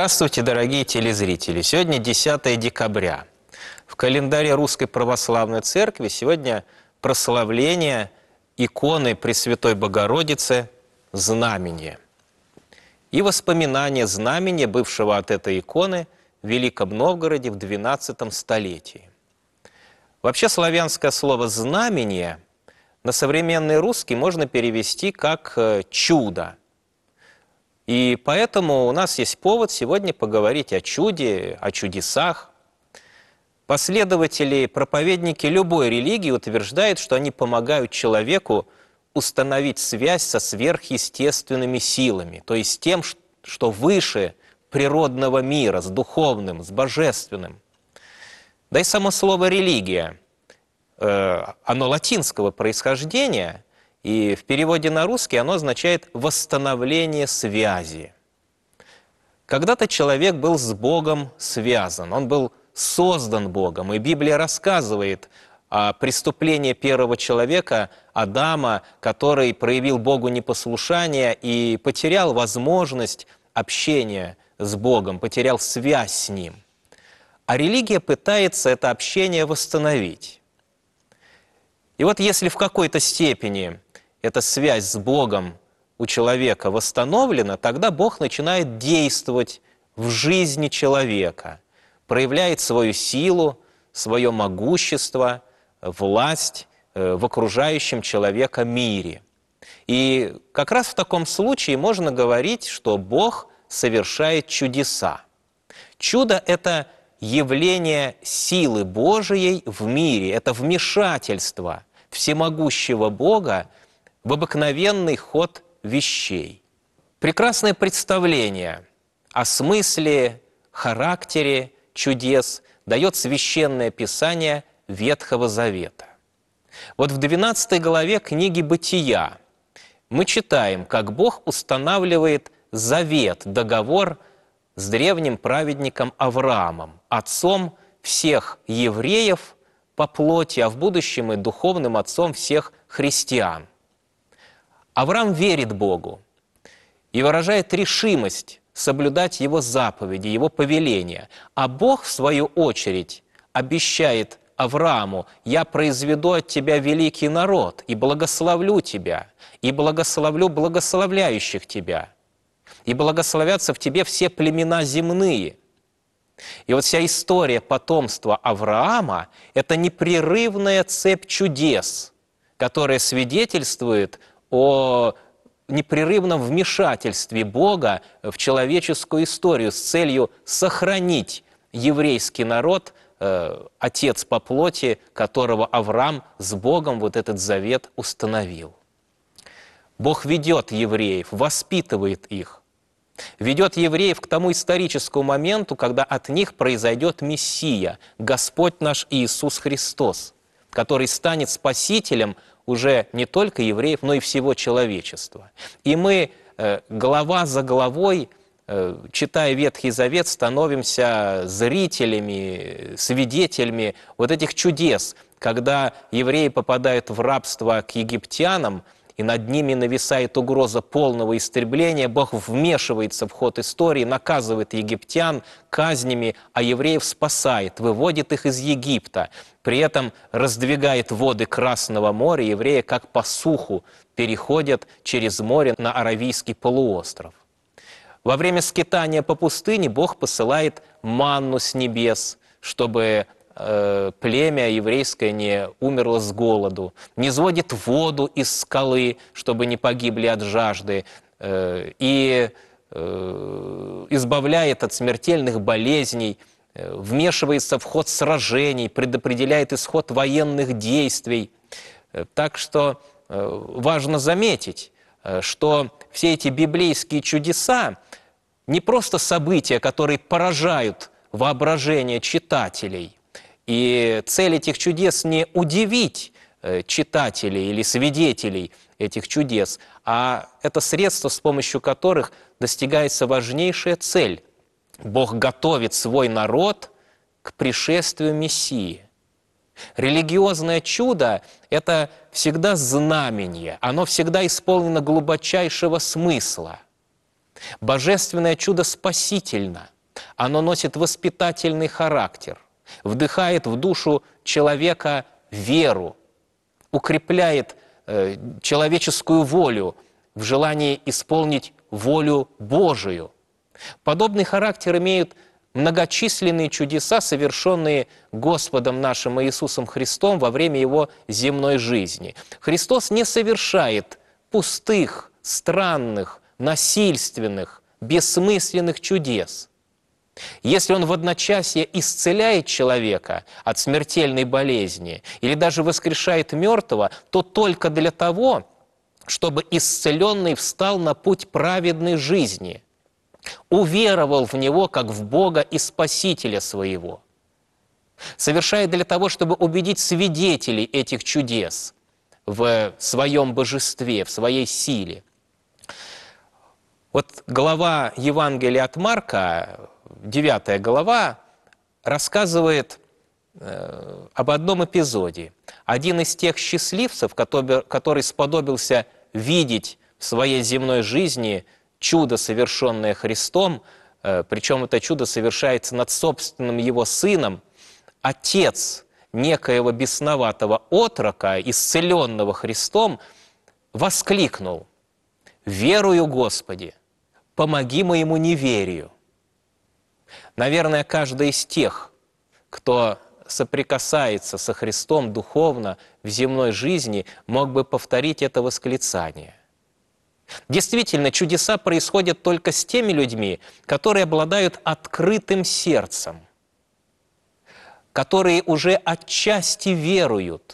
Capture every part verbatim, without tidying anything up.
Здравствуйте, дорогие телезрители! Сегодня десятое декабря. В календаре Русской Православной Церкви сегодня прославление иконы Пресвятой Богородицы «Знамение» и воспоминание знамения, бывшего от этой иконы в Великом Новгороде в двенадцатом столетии. Вообще славянское слово «знамение» на современный русский можно перевести как «чудо». И поэтому у нас есть повод сегодня поговорить о чуде, о чудесах. Последователи, проповедники любой религии утверждают, что они помогают человеку установить связь со сверхъестественными силами, то есть с тем, что выше природного мира, с духовным, с божественным. Да и само слово «религия», э, оно латинского происхождения, и в переводе на русский оно означает «восстановление связи». Когда-то человек был с Богом связан, он был создан Богом, и Библия рассказывает о преступлении первого человека, Адама, который проявил Богу непослушание и потерял возможность общения с Богом, потерял связь с Ним. А религия пытается это общение восстановить. И вот если в какой-то степени эта связь с Богом у человека восстановлена, тогда Бог начинает действовать в жизни человека, проявляет свою силу, свое могущество, власть в окружающем человека мире. И как раз в таком случае можно говорить, что Бог совершает чудеса. Чудо – это явление силы Божией в мире, это вмешательство всемогущего Бога в обыкновенный ход вещей. Прекрасное представление о смысле, характере чудес дает Священное Писание Ветхого Завета. Вот в двенадцатой главе книги «Бытия» мы читаем, как Бог устанавливает завет, договор с древним праведником Авраамом, отцом всех евреев по плоти, а в будущем и духовным отцом всех христиан. Авраам верит Богу и выражает решимость соблюдать Его заповеди, Его повеления. А Бог, в свою очередь, обещает Аврааму: «Я произведу от тебя великий народ, и благословлю тебя, и благословлю благословляющих тебя, и благословятся в тебе все племена земные». И вот вся история потомства Авраама – это непрерывная цепь чудес, которая свидетельствует о непрерывном вмешательстве Бога в человеческую историю с целью сохранить еврейский народ, э, отец по плоти, которого Авраам с Богом вот этот завет установил. Бог ведет евреев, воспитывает их, ведет евреев к тому историческому моменту, когда от них произойдет Мессия, Господь наш Иисус Христос, который станет спасителем уже не только евреев, но и всего человечества. И мы э, глава за главой, э, читая Ветхий Завет, становимся зрителями, свидетелями вот этих чудес, когда евреи попадают в рабство к египтянам, и над ними нависает угроза полного истребления, Бог вмешивается в ход истории, наказывает египтян казнями, а евреев спасает, выводит их из Египта. При этом раздвигает воды Красного моря, евреи как по суху переходят через море на Аравийский полуостров. Во время скитания по пустыне Бог посылает манну с небес, чтобы э, племя еврейское не умерло с голоду, низводит воду из скалы, чтобы не погибли от жажды, э, и э, избавляет от смертельных болезней, вмешивается в ход сражений, предопределяет исход военных действий. Так что важно заметить, что все эти библейские чудеса не просто события, которые поражают воображение читателей. И цель этих чудес не удивить читателей или свидетелей этих чудес, а это средства, с помощью которых достигается важнейшая цель. Бог готовит свой народ к пришествию Мессии. Религиозное чудо – это всегда знамение, оно всегда исполнено глубочайшего смысла. Божественное чудо спасительно. Оно носит воспитательный характер, вдыхает в душу человека веру, укрепляет э, человеческую волю в желании исполнить волю Божию. Подобный характер имеют многочисленные чудеса, совершенные Господом нашим Иисусом Христом во время Его земной жизни. Христос не совершает пустых, странных, насильственных, бессмысленных чудес. Если Он в одночасье исцеляет человека от смертельной болезни или даже воскрешает мертвого, то только для того, чтобы исцеленный встал на путь праведной жизни, уверовал в Него как в Бога и Спасителя своего. Совершает для того, чтобы убедить свидетелей этих чудес в своем божестве, в своей силе. Вот глава Евангелия от Марка, девятая глава, рассказывает э, об одном эпизоде. Один из тех счастливцев, который, который сподобился видеть в своей земной жизни чудо, совершенное Христом, э, причем это чудо совершается над собственным его сыном, отец некоего бесноватого отрока, исцеленного Христом, воскликнул: «Верую, Господи, помоги моему неверию». Наверное, каждый из тех, кто соприкасается со Христом духовно в земной жизни, мог бы повторить это восклицание. Действительно, чудеса происходят только с теми людьми, которые обладают открытым сердцем, которые уже отчасти веруют.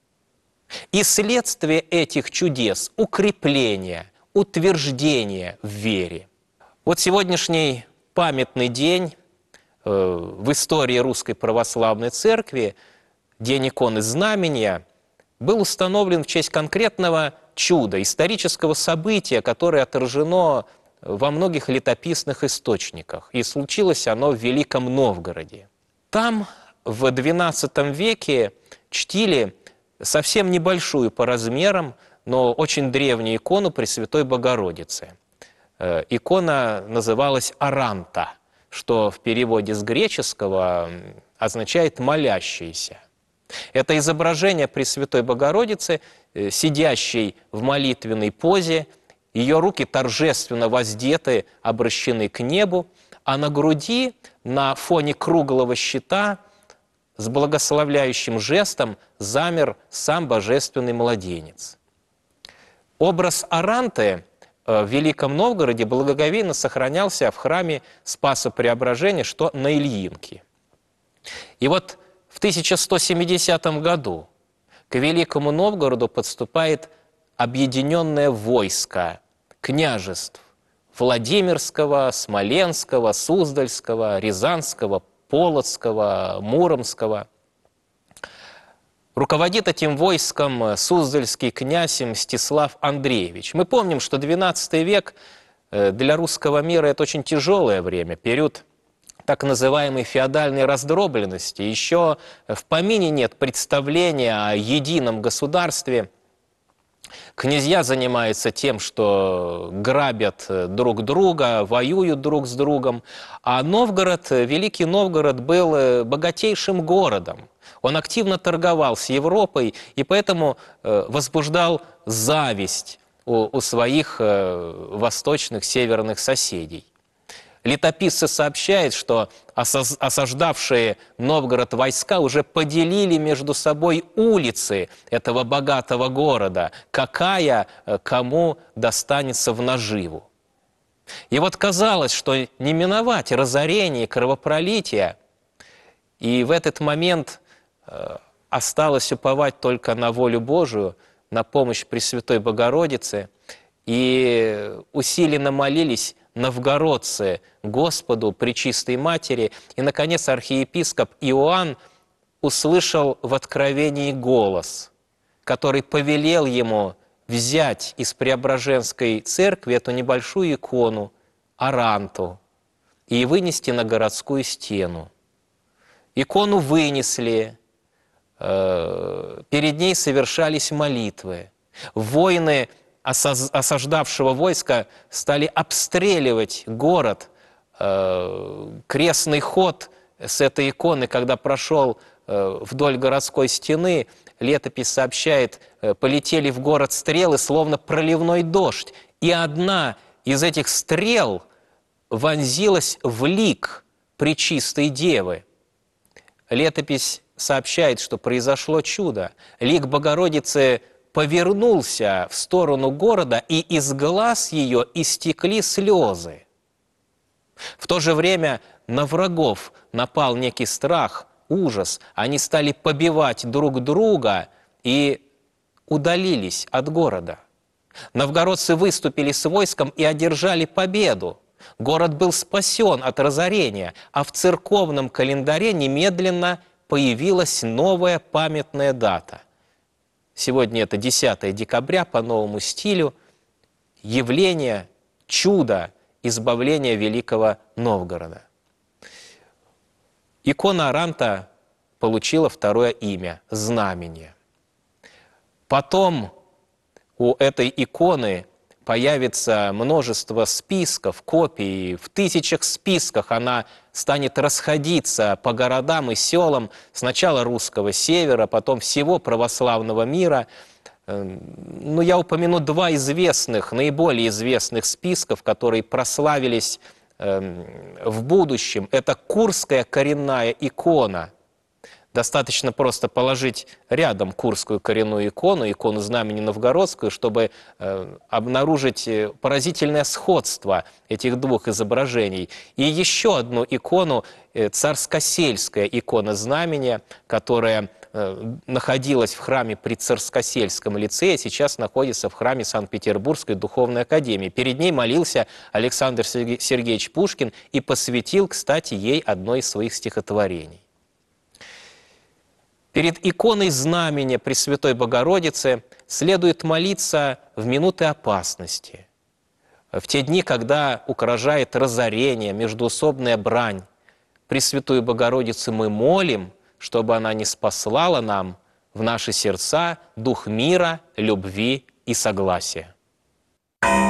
И следствие этих чудес – укрепление, утверждение в вере. Вот сегодняшний памятный день э, в истории Русской Православной Церкви, День иконы Знамения, был установлен в честь конкретного чуда, исторического события, которое отражено во многих летописных источниках. И случилось оно в Великом Новгороде. Там в двенадцатом веке чтили совсем небольшую по размерам, но очень древнюю икону Пресвятой Богородицы. Э, икона называлась Аранта, что в переводе с греческого означает «молящийся». Это изображение Пресвятой Богородицы, э, сидящей в молитвенной позе, ее руки торжественно воздеты, обращены к небу, а на груди на фоне круглого щита с благословляющим жестом замер сам божественный младенец. Образ Аранты в Великом Новгороде благоговейно сохранялся в храме Спаса Преображения, что на Ильинке. И вот в тысяча сто семидесятом году к Великому Новгороду подступает объединенное войско княжеств Владимирского, Смоленского, Суздальского, Рязанского, Полоцкого, Муромского. Руководит этим войском суздальский князь Мстислав Андреевич. Мы помним, что двенадцатый век для русского мира – это очень тяжелое время, период так называемой феодальной раздробленности. Еще в помине нет представления о едином государстве. Князья занимаются тем, что грабят друг друга, воюют друг с другом. А Новгород, Великий Новгород, был богатейшим городом. Он активно торговал с Европой и поэтому возбуждал зависть у, у своих восточных, северных соседей. Летописцы сообщают, что осаждавшие Новгород войска уже поделили между собой улицы этого богатого города, какая кому достанется в наживу. И вот казалось, что не миновать разорение, кровопролития, и в этот момент осталось уповать только на волю Божию, на помощь Пресвятой Богородицы, и усиленно молились новгородцы Господу, Пречистой Матери, и, наконец, архиепископ Иоанн услышал в откровении голос, который повелел ему взять из Преображенской церкви эту небольшую икону, Аранту, и вынести на городскую стену. Икону вынесли, перед ней совершались молитвы. Воины осаз- осаждавшего войска стали обстреливать город. Э, крестный ход с этой иконы, когда прошел э, вдоль городской стены, летопись сообщает, э, полетели в город стрелы, словно проливной дождь. И одна из этих стрел вонзилась в лик Пречистой Девы. Летопись сообщает, что произошло чудо. Лик Богородицы повернулся в сторону города, и из глаз ее истекли слезы. В то же время на врагов напал некий страх, ужас. Они стали побивать друг друга и удалились от города. Новгородцы выступили с войском и одержали победу. Город был спасен от разорения, а в церковном календаре немедленно появилась новая памятная дата. Сегодня это десятое декабря по новому стилю, явление, чудо избавления Великого Новгорода. Икона Аранта получила второе имя – Знамение. Потом у этой иконы появится множество списков, копий. В тысячах списках она станет расходиться по городам и селам сначала русского севера, потом всего православного мира. Ну, я упомяну два известных, наиболее известных списков, которые прославились в будущем. Это Курская коренная икона. Достаточно просто положить рядом Курскую коренную икону, икону Знамени Новгородскую, чтобы э, обнаружить поразительное сходство этих двух изображений. И еще одну икону, э, Царскосельская икона Знамения, которая э, находилась в храме при Царскосельском лицее, сейчас находится в храме Санкт-Петербургской духовной академии. Перед ней молился Александр Сергеевич Пушкин и посвятил, кстати, ей одно из своих стихотворений. Перед иконой Знамения Пресвятой Богородицы следует молиться в минуты опасности, в те дни, когда угрожает разорение, междоусобная брань. Пресвятую Богородицу мы молим, чтобы она ниспослала нам в наши сердца дух мира, любви и согласия.